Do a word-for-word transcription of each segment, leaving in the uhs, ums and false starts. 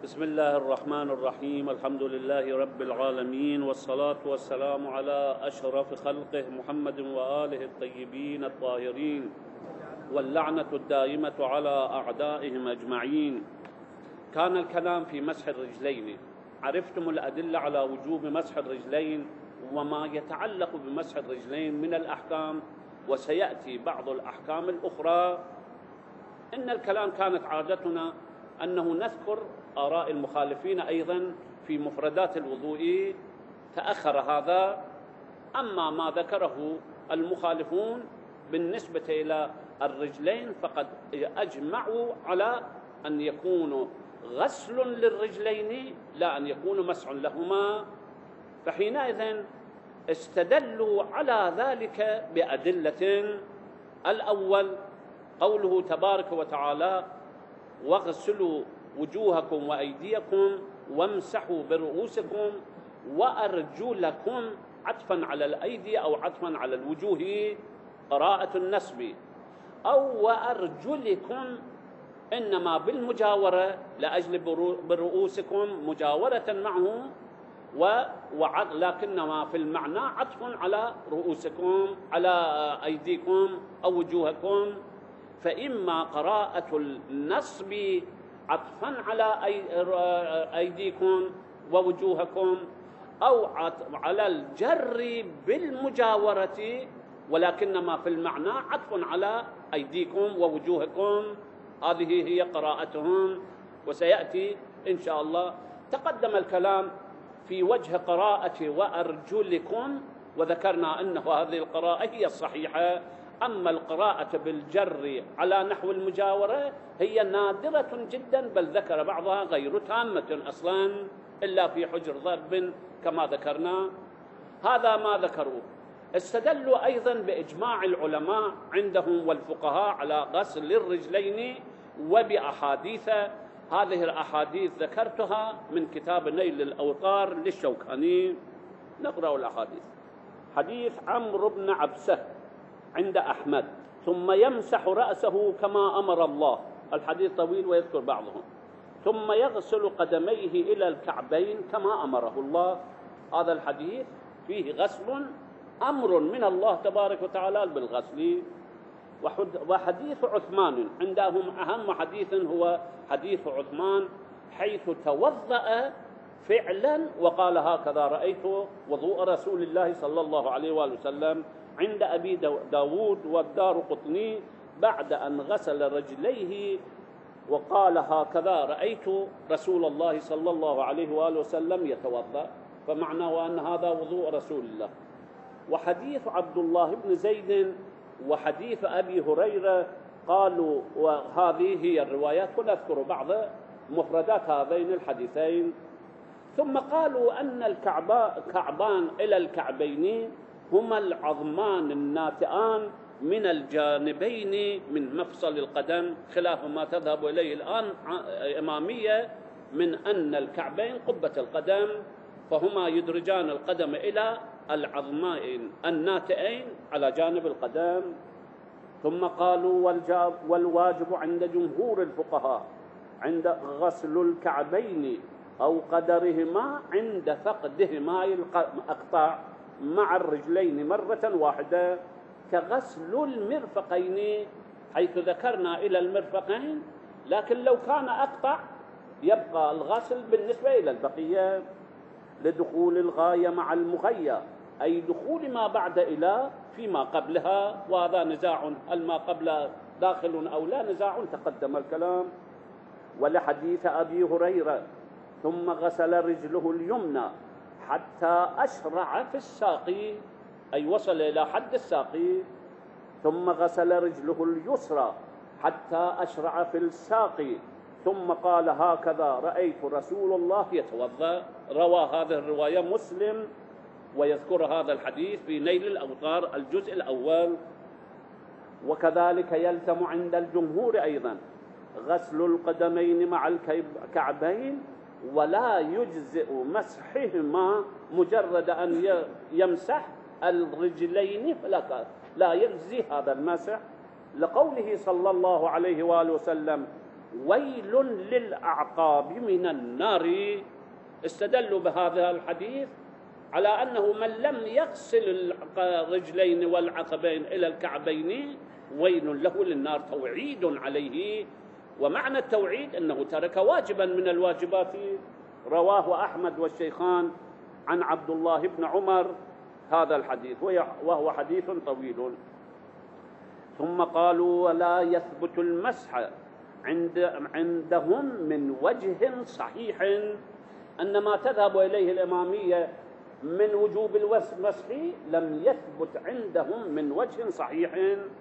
بسم الله الرحمن الرحيم. الحمد لله رب العالمين، والصلاة والسلام على أشرف خلقه محمد وآله الطيبين الطاهرين، واللعنة الدائمة على أعدائهم أجمعين. كان الكلام في مسح الرجلين. عرفتم الأدلة على وجوب مسح الرجلين وما يتعلق بمسح الرجلين من الأحكام، وسيأتي بعض الأحكام الأخرى. إن الكلام كانت عادتنا أنه نذكر آراء المخالفين أيضا في مفردات الوضوء، تأخر هذا. أما ما ذكره المخالفون بالنسبة إلى الرجلين فقد أجمعوا على أن يكون غسل للرجلين لا أن يكون مسح لهما، فحينئذ استدلوا على ذلك بأدلة. الأول قوله تبارك وتعالى: واغسلوا وجوهكم وأيديكم وامسحوا برؤوسكم وأرجلكم، عطفا على الأيدي أو عطفا على الوجوه، قراءة النسب، أو وأرجلكم إنما بالمجاورة لأجل برؤوسكم مجاورة معه، ولكنما في المعنى عطف على رؤوسكم على أيديكم أو وجوهكم. فإما قراءة النصب عطفا على أيديكم ووجوهكم، أو على الجر بالمجاورة ولكنما في المعنى عطف على أيديكم ووجوهكم. هذه هي قراءتهم، وسيأتي إن شاء الله. تقدم الكلام في وجه قراءة وأرجلكم، وذكرنا أنه هذه القراءة هي الصحيحة. أما القراءة بالجر على نحو المجاورة هي نادرة جدا، بل ذكر بعضها غير تامة أصلا إلا في حجر ضرب كما ذكرنا. هذا ما ذكروا. استدلوا أيضا بإجماع العلماء عندهم والفقهاء على غسل الرجلين وبأحاديث. هذه الأحاديث ذكرتها من كتاب نيل الأوطار للشوكاني. نقرأ الأحاديث. حديث عمرو بن عبسة عند أحمد: ثم يمسح رأسه كما أمر الله. الحديث طويل ويذكر بعضهم. ثم يغسل قدميه إلى الكعبين كما أمره الله. هذا الحديث فيه غسل، أمر من الله تبارك وتعالى بالغسل. وحديث عثمان عندهم أهم حديث هو حديث عثمان، حيث توضأ فعلا وقال: هكذا رأيت وضوء رسول الله صلى الله عليه وآله وسلم، عند أبي داود والدارقطني، بعد أن غسل رجليه وقال: هكذا رأيت رسول الله صلى الله عليه وآله وسلم يتوضأ، فمعناه أن هذا وضوء رسول الله. وحديث عبد الله بن زيد وحديث أبي هريرة قالوا، وهذه هي الروايات، ونذكر بعض مفردات هذين الحديثين. ثم قالوا أن الكعبان إلى الكعبين هما العظمان الناتئان من الجانبين من مفصل القدم، خلاف ما تذهب إليه الآن إمامية من أن الكعبين قبة القدم، فهما يدرجان القدم إلى العظمين الناتئين على جانب القدم. ثم قالوا: والواجب عند جمهور الفقهاء عند غسل الكعبين أو قدرهما عند فقدهما الأقطاع مع الرجلين مرة واحدة، كغسل المرفقين، حيث ذكرنا إلى المرفقين، لكن لو كان أقطع يبقى الغسل بالنسبة إلى البقية، لدخول الغاية مع المغية، أي دخول ما بعد إلى فيما قبلها. وهذا نزاع، هل ما قبل داخل أو لا، نزاع تقدم الكلام. ولحديث أبي هريرة: ثم غسل رجله اليمنى حتى أشرع في الساق، أي وصل إلى حد الساق. ثم غسل رجله اليسرى حتى أشرع في الساق، ثم قال: هكذا رأيت رسول الله يتوضأ. روى هذه الرواية مسلم، ويذكر هذا الحديث في نيل الأوطار الجزء الأول. وكذلك يلزم عند الجمهور أيضا غسل القدمين مع الكعبين، ولا يجزئ مسحهما مجرد أن يمسح الرجلين، فلا لا يجزي هذا المسح، لقوله صلى الله عليه وآله وسلم: ويل للأعقاب من النار. استدلوا بهذا الحديث على أنه من لم يغسل الرجلين والعقبين إلى الكعبين ويل له للنار، توعيد عليه. ومعنى التوعيد أنه ترك واجبا من الواجبات. رواه أحمد والشيخان عن عبد الله بن عمر هذا الحديث، وهو حديث طويل. ثم قالوا ولا يثبت المسح عند عندهم من وجه صحيح، أن ما تذهب إليه الإمامية من وجوب المسح لم يثبت عندهم من وجه صحيح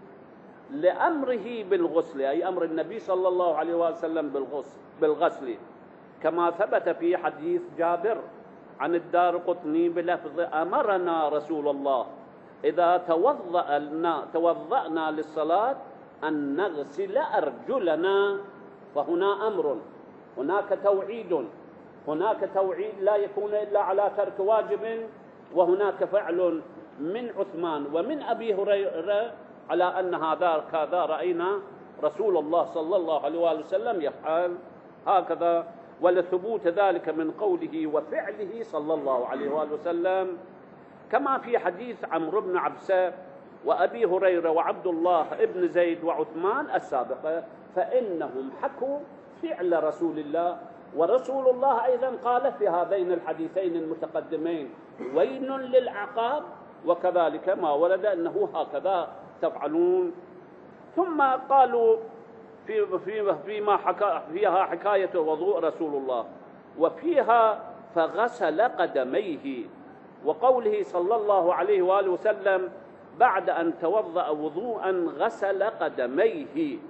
لأمره بالغسل، أي أمر النبي صلى الله عليه وسلم بالغسل, بالغسل كما ثبت في حديث جابر عن الدارقطني بلفظ أمرنا رسول الله إذا توضأنا, توضأنا للصلاة أن نغسل أرجلنا. فهنا أمر، هناك توعيد، هناك توعيد لا يكون إلا على ترك واجب، وهناك فعل من عثمان ومن أبي هريرة على أن هذا كذا رأينا رسول الله صلى الله عليه وآله وسلم يفعل هكذا، ولثبوت ذلك من قوله وفعله صلى الله عليه وآله وسلم، كما في حديث عمرو بن عبسة وأبي هريرة وعبد الله بن زيد وعثمان السابقة، فإنهم حكوا فعل رسول الله. ورسول الله أيضا قال في هذين الحديثين المتقدمين ويل للعقاب، وكذلك ما ورد أنه هكذا تفعلون. ثم قالوا في في فيما حكى فيها حكاية وضوء رسول الله، وفيها فغسل قدميه، وقوله صلى الله عليه وآله وسلم بعد أن توضأ وضوءا غسل قدميه،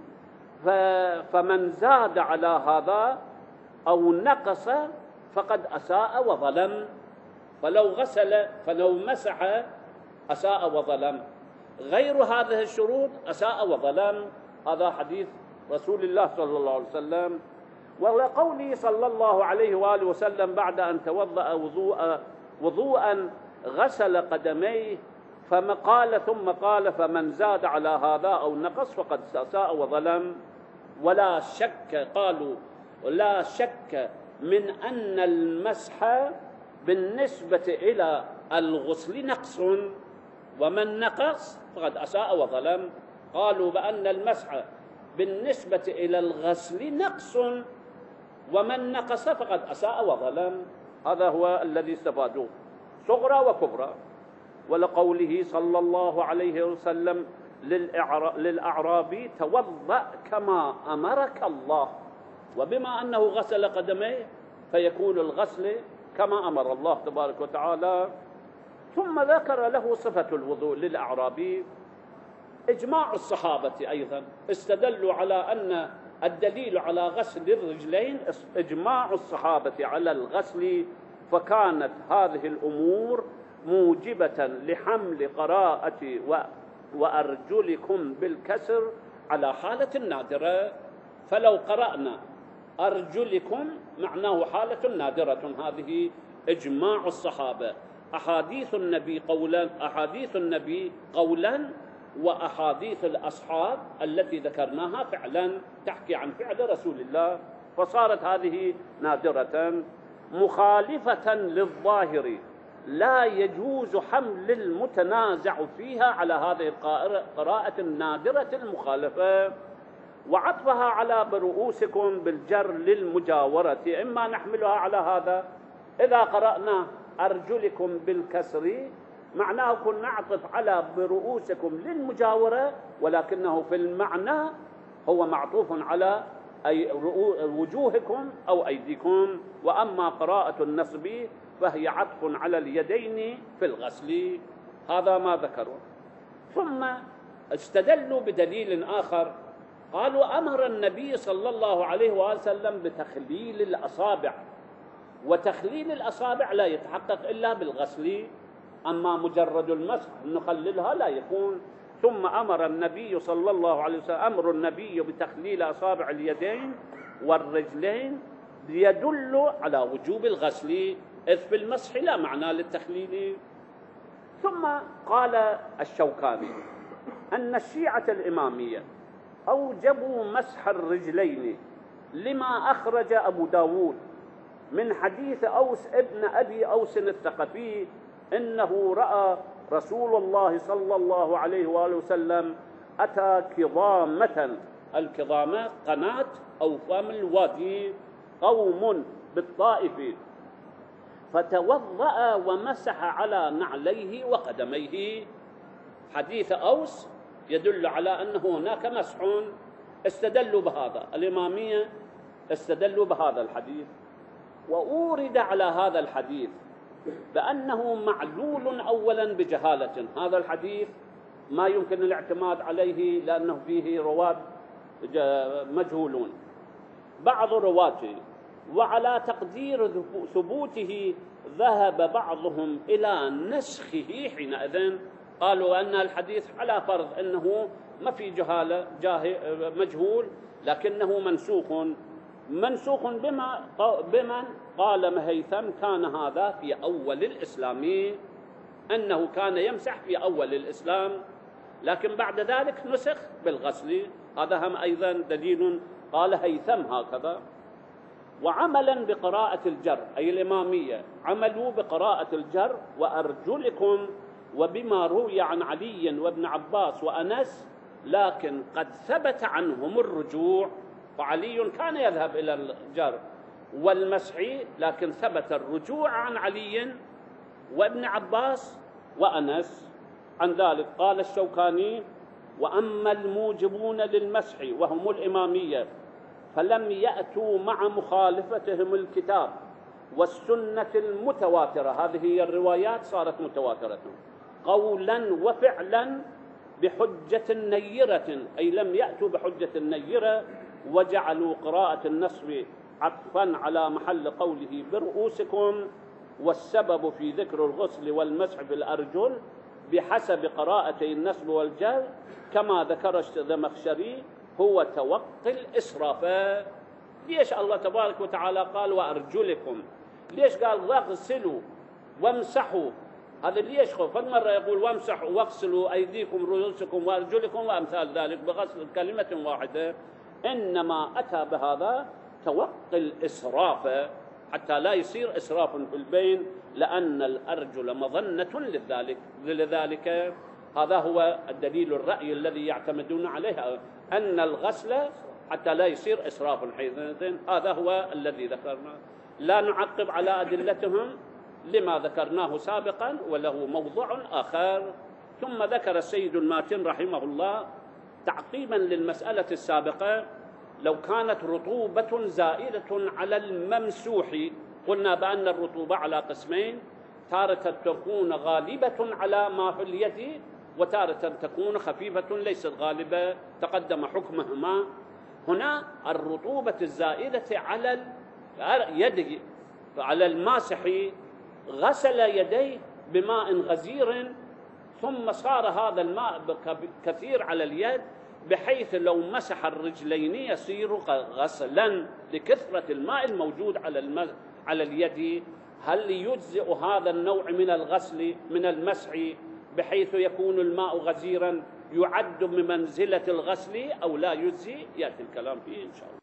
فمن زاد على هذا أو نقص فقد أساء وظلم. فلو غسل فلو مسح أساء وظلم، غير هذه الشروط أساء وظلم. هذا حديث رسول الله صلى الله عليه وسلم. ولقوله صلى الله عليه وآله وسلم بعد أن توضأ وضوء وضوءا غسل قدميه، فما قال ثم قال فمن زاد على هذا أو نقص فقد أساء وظلم. ولا شك قالوا لا شك من أن المسح بالنسبة إلى الغسل نقص، ومن نقص فقد أساء وظلم. قالوا بأن المسح بالنسبة إلى الغسل نقص، ومن نقص فقد أساء وظلم. هذا هو الذي استفادوه صغرى وكبرى. ولقوله صلى الله عليه وسلم للأعرابي توضأ كما أمرك الله، وبما أنه غسل قدميه فيكون الغسل كما أمر الله تبارك وتعالى. ثم ذكر له صفة الوضوء للأعرابي. إجماع الصحابة أيضا استدلوا على أن الدليل على غسل الرجلين إجماع الصحابة على الغسل، فكانت هذه الأمور موجبة لحمل قراءة وأرجلكم بالكسر على حالة نادرة. فلو قرأنا أرجلكم معناه حالة نادرة. هذه إجماع الصحابة. أحاديث النبي قولا أحاديث النبي قولا وأحاديث الأصحاب التي ذكرناها فعلا تحكي عن فعل رسول الله، فصارت هذه نادرة مخالفة للظاهر. لا يجوز حمل المتنازع فيها على هذه القراءة النادرة المخالفة، وعطفها على برؤوسكم بالجر للمجاورة. إما نحملها على هذا إذا قرأنا أرجلكم بالكسر معناه كن نعطف على برؤوسكم للمجاورة، ولكنه في المعنى هو معطوف على أي وجوهكم أو أيديكم. وأما قراءة النصب فهي عطف على اليدين في الغسل. هذا ما ذكروا. ثم استدلوا بدليل آخر، قالوا أمر النبي صلى الله عليه وسلم بتخليل الأصابع، وتخليل الأصابع لا يتحقق إلا بالغسل، أما مجرد المسح نخللها لا يكون. ثم أمر النبي صلى الله عليه وسلم أمر النبي بتخليل أصابع اليدين والرجلين يدل على وجوب الغسل، إذ في المسح لا معنى للتخليل. ثم قال الشوكاني أن الشيعة الإمامية أوجبوا مسح الرجلين لما أخرج أبو داود من حديث أوس ابن أبي أوس الثقفي إنه رأى رسول الله صلى الله عليه وآله وسلم أتى كظامة، الكظامة قناة أو فم الوادي، قوم بالطائف، فتوضأ ومسح على نعليه وقدميه. حديث أوس يدل على أنه هناك مسح، استدلوا بهذا، الإمامية استدلوا بهذا الحديث، وأورد على هذا الحديث بأنه معلول أولا بجهالة. هذا الحديث ما يمكن الاعتماد عليه لأنه فيه رواة مجهولون بعض رواته، وعلى تقدير ثبوته ذهب بعضهم إلى نسخه حينئذ، قالوا أن الحديث على فرض أنه ما في جهالة مجهول لكنه منسوخ. منسوخ بما بمن قال مهيثم كان هذا في أول الإسلام، أنه كان يمسح في أول الإسلام لكن بعد ذلك نسخ بالغسل. هذا هم أيضا دليل قال هيثم هكذا. وعملا بقراءة الجر، أي الإمامية عملوا بقراءة الجر وأرجلكم، وبما روي عن علي وابن عباس وأنس، لكن قد ثبت عنهم الرجوع، فعلي كان يذهب إلى الجر والمسح لكن ثبت الرجوع عن علي وابن عباس وأنس. عن ذلك قال الشوكاني: وأما الموجبون للمسح وهم الإمامية فلم يأتوا مع مخالفتهم الكتاب والسنة المتواترة، هذه هي الروايات صارت متواترة قولا وفعلا بحجة نيرة، أي لم يأتوا بحجة نيرة، وجعلوا قراءة النصب عطفا على محل قوله برؤوسكم، والسبب في ذكر الغسل والمسح بالأرجل بحسب قراءتي النصب والجر كما ذكر الزمخشري هو توقي الإسراف. ليش الله تبارك وتعالى قال وأرجلكم؟ ليش قال واغسلوا وامسحوا؟ هذا ليش خف؟ فالمرة يقول وامسحوا واغسلوا أيديكم رؤوسكم وأرجلكم وأمثال ذلك بغسل كلمة واحدة، إنما أتى بهذا توقي الإسراف حتى لا يصير إسراف في البين، لأن الأرجل مظنة لذلك. لذلك هذا هو الدليل الرأي الذي يعتمدون عليه، أن الغسل حتى لا يصير إسراف حينئذ. هذا هو الذي ذكرنا، لا نعقب على أدلتهم لما ذكرناه سابقا وله موضوع آخر. ثم ذكر السيد الماتن رحمه الله تعقيبا للمسألة السابقة: لو كانت رطوبة زائدة على الممسوح، قلنا بأن الرطوبة على قسمين، تارة تكون غالبة على ما في اليد وتارة تكون خفيفة ليست غالبة، تقدم حكمهما. هنا الرطوبة الزائدة على اليد على الماسح غسل يديه بماء غزير، ثم صار هذا الماء كثير على اليد بحيث لو مسح الرجلين يصير غسلا لكثرة الماء الموجود على الم... على اليد. هل يجزئ هذا النوع من الغسل من المسح بحيث يكون الماء غزيرا يعد بمنزلة الغسل أو لا يجزي؟ يأتي الكلام فيه إن شاء الله.